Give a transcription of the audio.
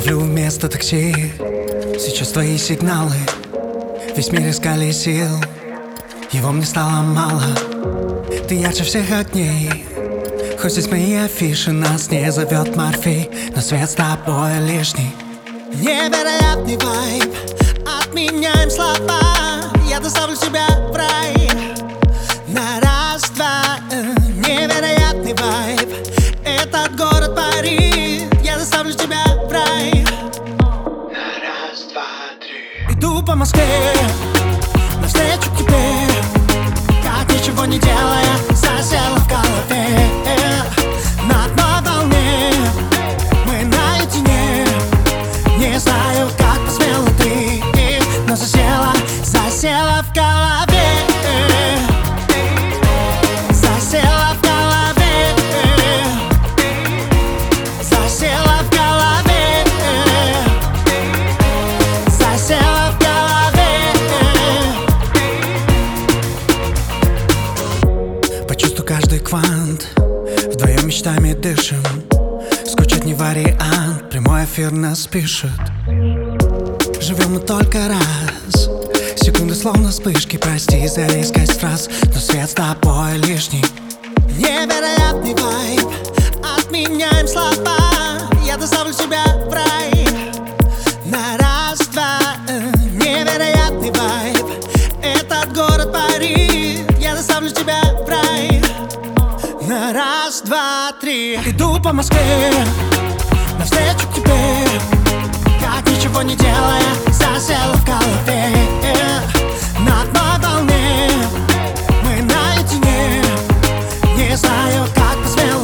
Ловлю вместо такси сейчас твои сигналы. Весь мир искали сил, его мне стало мало. Ты ярче всех огней, хоть здесь мои афиши. Нас не зовет Морфей, но свет с тобой лишний. Невероятный вайб, отменяем слова. Я доставлю тебя в рай на раз-два. Невероятный вайб, этот город парит. Я доставлю тебя в рай на раз, два, три. Иду по Москве навстречу к тебе, как ничего не делая, засела в голове. На одной волне мы наедине. Не знаю, как посмела ты, но засела в голове. Засела в голове. Засела в голове. Засела в голове. Почувствуй каждый квант, вдвоем мечтами дышим. Скучать не вариант, прямой эфир нас пишет. Живем мы только раз, секунды словно вспышки. Прости за резкость фраз, но свет с тобой лишний. Невероятный вайб, отменяем слова. Я доставлю тебя в рай на раз-два. Невероятный вайб, этот город парит. Я доставлю тебя в рай на раз, два, три. Иду по Москве навстречу к тебе, как ничего не делая, засела в голове. На одной волне мы наедине. Не знаю, как посмел